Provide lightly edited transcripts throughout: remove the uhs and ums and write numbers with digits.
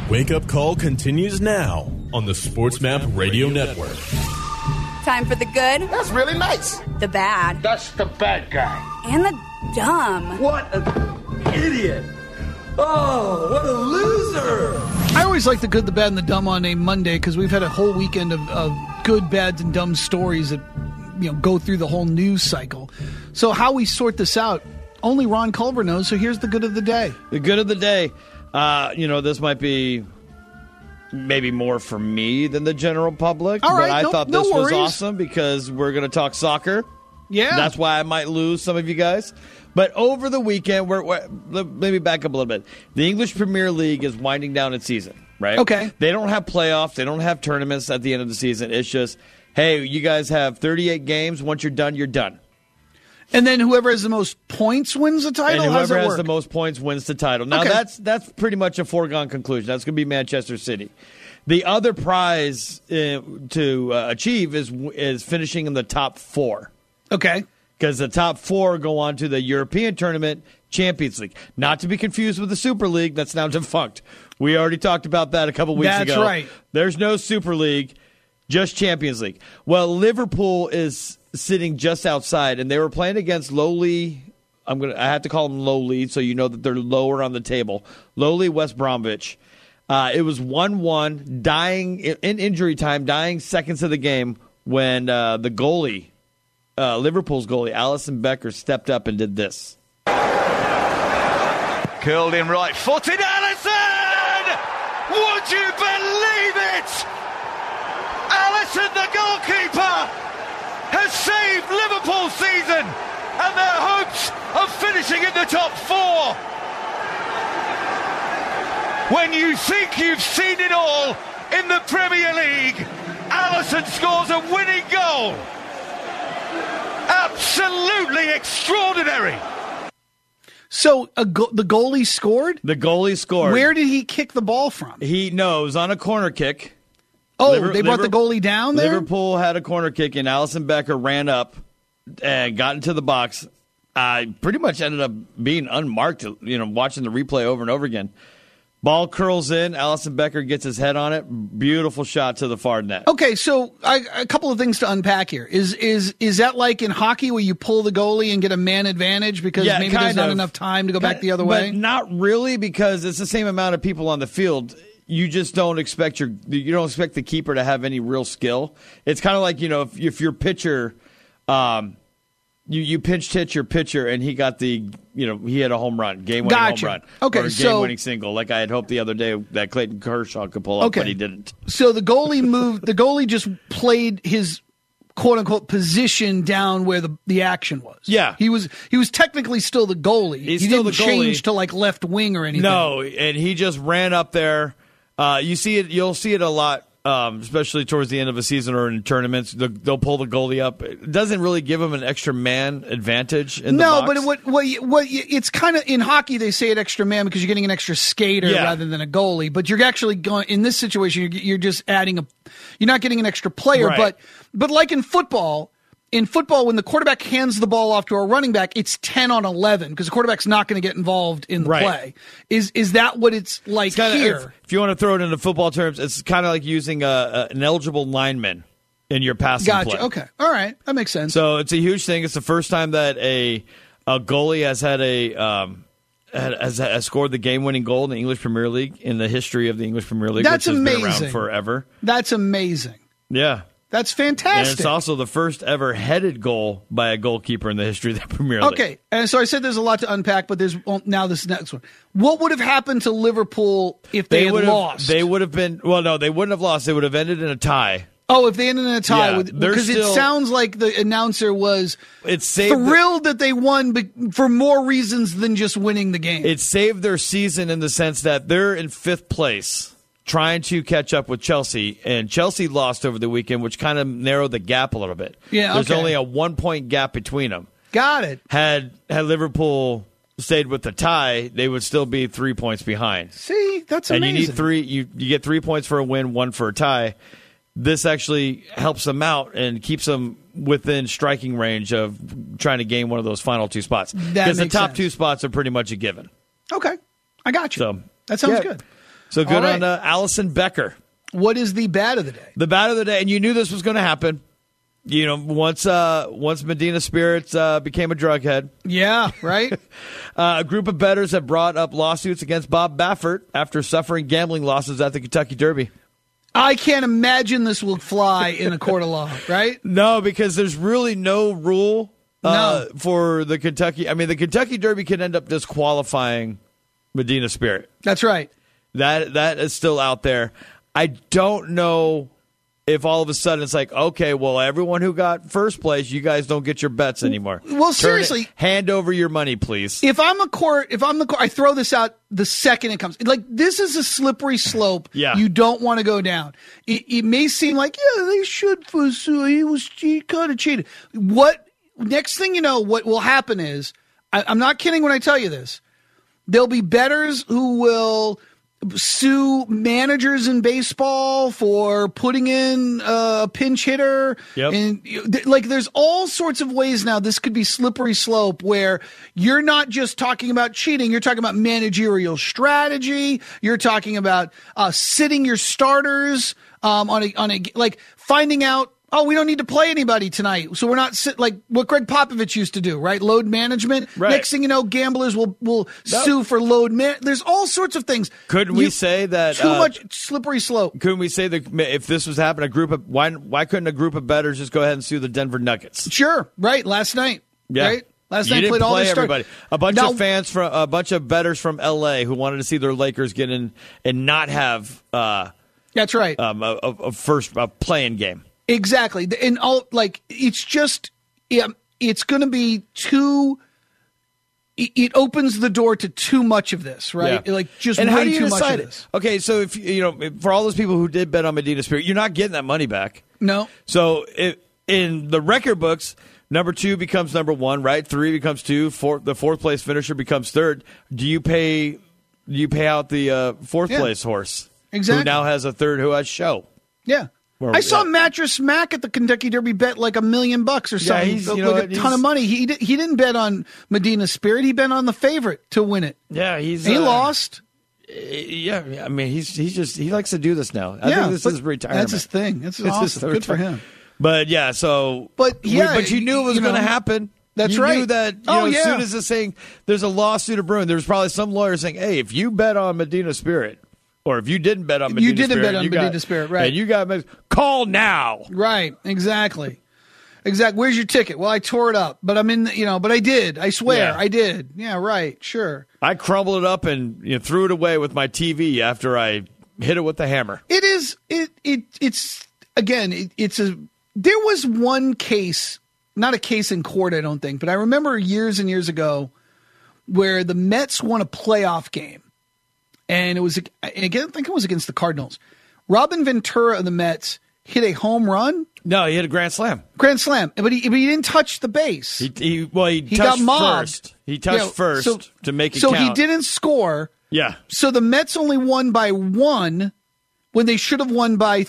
Wake Up Call continues now on the SportsMap Radio Network. Time for the good. That's really nice. The bad. That's the bad guy. And the dumb. What an idiot. Oh, what a loser. I always like the good, the bad, and the dumb on a Monday because we've had a whole weekend of good, bad, and dumb stories that go through the whole news cycle. So how we sort this out, only Ron Culver knows. So here's the good of the day. The good of the day. This might be maybe more for me than the general public. All right, but I thought no this was worries. awesome because we're going to talk soccer. Yeah. That's why I might lose some of you guys. But over the weekend, let me back up a little bit. The English Premier League is winding down its season, right? Okay. They don't have playoffs. They don't have tournaments at the end of the season. It's just, hey, you guys have 38 games. Once you're done, you're done. And then whoever has the most points wins the title? And How does whoever it has work? the most points wins the title. Now, Okay. that's pretty much a foregone conclusion. That's going to be Manchester City. The other prize to achieve is finishing in the top four. Okay. Because the top four go on to the European Tournament Champions League. Not to be confused with the Super League. That's now defunct. We already talked about that a couple weeks ago. That's right. There's no Super League, just Champions League. Well, Liverpool is sitting just outside, and they were playing against lowly. I have to call them lowly, so you know that they're lower on the table. Lowly West Bromwich. It was 1-1, dying in injury time, dying seconds of the game when the goalie, Liverpool's goalie, Alisson Becker, stepped up and did this. Curled in right-footed, Alisson! Would you believe it? Alisson, the goalkeeper, has saved Liverpool's season and their hopes of finishing in the top four. When you think you've seen it all in the Premier League, Alisson scores a winning goal. Absolutely extraordinary. So the goalie scored? The goalie scored. Where did he kick the ball from? He knows on a corner kick. Oh, they brought the goalie down there? Liverpool had a corner kick, and Alisson Becker ran up and got into the box. Pretty much ended up being unmarked, watching the replay over and over again. Ball curls in. Alisson Becker gets his head on it. Beautiful shot to the far net. Okay, so a couple of things to unpack here. Is that like in hockey where you pull the goalie and get a man advantage because maybe there's not enough time to go back the other way? But not really, because it's the same amount of people on the field. You just don't expect the keeper to have any real skill. It's kind of like, if your pitcher, you pinch hit your pitcher and he got he had a home run, game-winning home run. Okay, or a game-winning single, like I had hoped the other day that Clayton Kershaw could pull up, but he didn't. So the goalie just played his quote-unquote position down where the action was. Yeah. He was technically still the goalie. He didn't change to like left wing or anything. No, and he just ran up there. You'll see it a lot, especially towards the end of a season or in tournaments. They'll pull the goalie up. It doesn't really give him an extra man advantage in the box. No, but what it's kind of in hockey they say it extra man because you're getting an extra skater rather than a goalie. But you're actually going in this situation. You're just adding you're not getting an extra player. Right. But like in football. In football, when the quarterback hands the ball off to a running back, it's 10 on 11 because the quarterback's not going to get involved in the play. Is that what it's like here? If you want to throw it into football terms, it's kind of like using an eligible lineman in your passing play. Gotcha. Okay. All right. That makes sense. So it's a huge thing. It's the first time that a goalie has had has scored the game-winning goal in the English Premier League in the history of the English Premier League, That's which has amazing. been around forever. That's amazing. Yeah. That's fantastic. And it's also the first ever headed goal by a goalkeeper in the history of the Premier League. Okay, and so I said there's a lot to unpack, but there's now this next one. What would have happened to Liverpool if they had lost? They would have been, they wouldn't have lost. They would have ended in a tie. Oh, if they ended in a tie, Yeah, because it sounds like the announcer was saved thrilled that they won for more reasons than just winning the game. It saved their season in the sense that they're in fifth place, trying to catch up with Chelsea, and Chelsea lost over the weekend, which kind of narrowed the gap a little bit. Yeah, There's only a 1-point gap between them. Got it. Had Liverpool stayed with the tie, they would still be 3 points behind. See, that's amazing. And you need three. You get 3 points for a win, 1 for a tie. This actually helps them out and keeps them within striking range of trying to gain one of those final 2 spots. Because the top 2 spots are pretty much a given. Okay, I got you. So that sounds good. So good All right. on Allison Becker. What is the bad of the day? The bad of the day, and you knew this was going to happen. You know, once Medina Spirits became a drug head, Yeah, right? a group of bettors have brought up lawsuits against Bob Baffert after suffering gambling losses at the Kentucky Derby. I can't imagine this will fly in a court of law, right? No, because there's really no rule No. for the Kentucky. I mean, the Kentucky Derby could end up disqualifying Medina Spirit. That's right. That is still out there. I don't know if all of a sudden it's like, okay, well, everyone who got first place, you guys don't get your bets anymore. Well, seriously. Hand over your money, please. If I'm the court, I throw this out the second it comes. Like, this is a slippery slope. Yeah. You don't want to go down. It may seem like, yeah, they should pursue. He kind of cheated. Next thing you know, what will happen is, I'm not kidding when I tell you this, there'll be bettors who will sue managers in baseball for putting in a pinch hitter. Yep. And like, there's all sorts of ways now this could be slippery slope where you're not just talking about cheating, you're talking about managerial strategy, you're talking about sitting your starters on a like finding out, oh, we don't need to play anybody tonight, so we're not like what Greg Popovich used to do, right? Load management. Right. Next thing you know, gamblers will sue for load management. There's all sorts of things. Couldn't we say that too much slippery slope? Couldn't we say that if this was happening, why couldn't a group of bettors just go ahead and sue the Denver Nuggets? Sure, right. Last night, Yeah. right? Last You night didn't played all play the everybody. A bunch Now- of fans from a bunch of bettors from LA who wanted to see their Lakers get in and not have That's right. a first playing game. Exactly. And all like it's just it's going to be too. It opens the door to too much of this, right? Yeah. Like just and way how do you too much decide of it? this. Okay, so if for all those people who did bet on Medina Spirit, you're not getting that money back. No. So in the record books, number 2 becomes number 1, right? 3 becomes 2. The fourth place finisher becomes 3rd. Do you pay out the fourth place horse? Exactly. Who now has a 3rd who has show? Yeah. I saw Mattress Mac at the Kentucky Derby bet like $1 million or something. he's- you like know a what, ton of money. He didn't bet on Medina Spirit. He bet on the favorite to win it. Yeah, he lost. Yeah, I mean he likes to do this now. I Yeah, think this but is retirement. That's his thing. That's It's his awesome. Good for him. But yeah, so But yeah, but you knew it was you know, going to happen. that's you right. knew that. As soon as it's saying there's a lawsuit of brewing, there's probably some lawyer saying, "Hey, if you bet on Medina Spirit, or if you didn't bet on Medina Spirit, right? And you got call now." Right, exactly. Where's your ticket? Well, I tore it up, but I'm in. But I did. I swear, Yeah. I did. Yeah, right. Sure. I crumbled it up and threw it away with my TV after I hit it with the hammer. It is. It's again. There was one case, not a case in court, I don't think, but I remember years and years ago where the Mets won a playoff game. And it was, again, I think it was against the Cardinals. Robin Ventura of the Mets hit a home run. No, he hit a grand slam. Grand slam. But he didn't touch the base. He He touched got mobbed. first. He touched first to make it so count. he didn't score. Yeah. So the Mets only won by 1 when they should have won by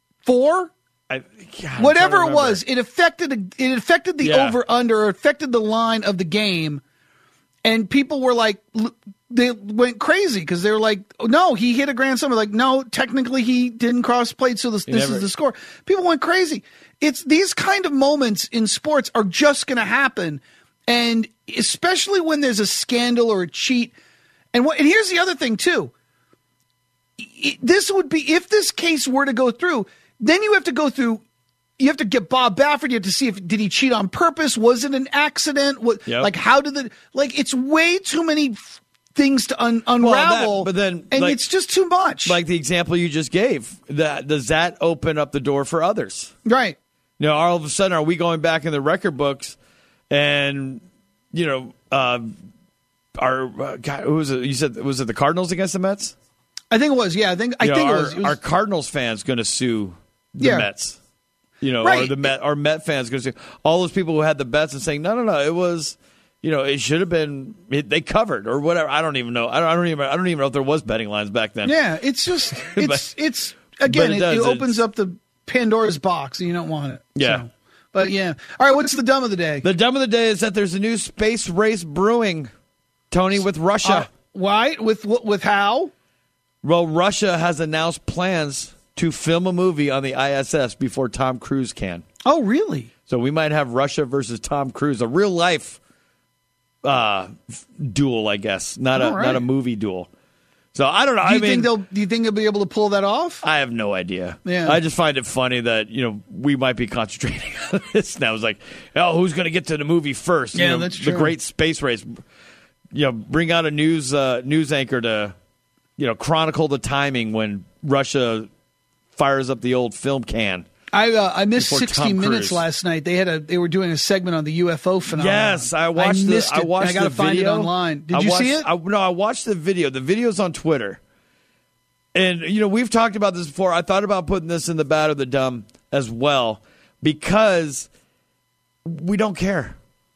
4. Whatever it was, it affected the over-under, affected the line of the game. And people were like, they went crazy because they were like, oh, no, he hit a grand slam. Like, no, technically he didn't cross plate, so this is the score. People went crazy. It's these kind of moments in sports are just going to happen. And especially when there's a scandal or a cheat. And here's the other thing, too. This would be, if this case were to go through, then you have to go through. You have to get Bob Baffert. You have to see did he cheat on purpose? Was it an accident? Like how did it's way too many things to unravel. But then, it's just too much. Like the example you just gave, does that open up the door for others? Right. All of a sudden, are we going back in the record books and who was it? You said was it the Cardinals against the Mets? I think it was. Yeah, I think it was. Are Cardinals fans going to sue the Mets? Right. Are Met fans going to sue all those people who had the bets and saying no, it was, it should have been they covered or whatever. I don't even know. I don't even know if there was betting lines back then. Yeah, it's just it's again it opens up the Pandora's box and you don't want it. Yeah. So, but yeah. All right, what's the dumb of the day? The dumb of the day is that there's a new space race brewing, Tony, with Russia. Why? With how? Well, Russia has announced plans to film a movie on the ISS before Tom Cruise can. Oh, really? So we might have Russia versus Tom Cruise, a real life duel, I guess, not a movie duel. So I don't know. Do you think they'll be able to pull that off? I have no idea. Yeah. I just find it funny that we might be concentrating on this now. It's like, oh, who's going to get to the movie first? Yeah, that's true. The great space race. Bring out a news anchor to chronicle the timing when Russia fires up the old film can. I missed 60 Minutes Cruise. last night. They were doing a segment on the UFO phenomenon. Yes, I watched it. I watched I got to find it online. Did you see it? No, I watched the video. The video's on Twitter. And, we've talked about this before. I thought about putting this in the bad or the dumb as well because we don't care.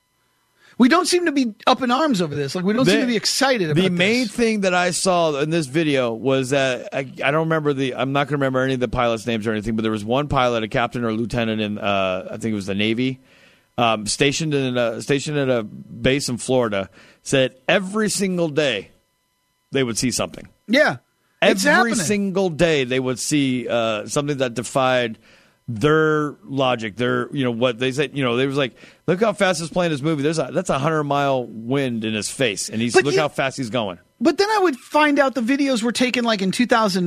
We don't seem to be up in arms over this. Like, we don't seem to be excited about this. The main thing that I saw in this video was that I don't remember I'm not going to remember any of the pilots' names or anything, but there was one pilot, a captain or a lieutenant in, I think it was the Navy, stationed at a base in Florida, said every single day they would see something. Yeah. Every single day they would see something that defied their logic, what they said. They was like, look how fast this plane is moving. That's 100-mile wind in his face, and look how fast he's going. But then I would find out the videos were taken like in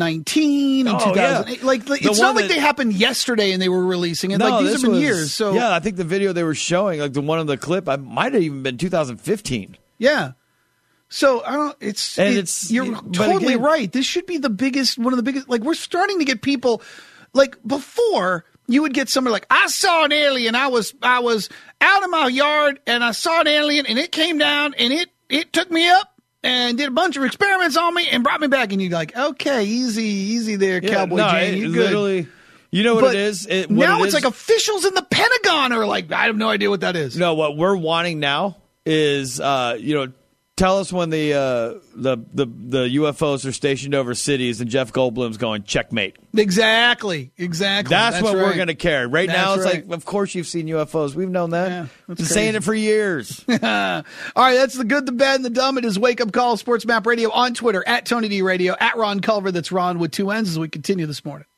2019 and 2008. Yeah. Like it's not like they happened yesterday and they were releasing it. Like these have been years. So yeah, I think the video they were showing, like the one in the clip, I might have even been 2015. Yeah. So I don't. You're totally right. This should be one of the biggest. Like we're starting to get people. Like before, you would get somebody like, I saw an alien. I was out in my yard and I saw an alien and it came down and it took me up and did a bunch of experiments on me and brought me back. And you're like, okay, easy there, Cowboy Jane. You're good. Literally, you know what it is? It's like officials in the Pentagon are like, I have no idea what that is. No, what we're wanting now is, tell us when the UFOs are stationed over cities and Jeff Goldblum's going, checkmate. Exactly. That's what we're going to care. Right now, it's like, of course you've seen UFOs. We've known that. Yeah, been saying it for years. All right, that's the good, the bad, and the dumb. It is Wake Up Call, Sports Map Radio on Twitter, at Tony D Radio, at Ron Culver. That's Ron with two N's as we continue this morning.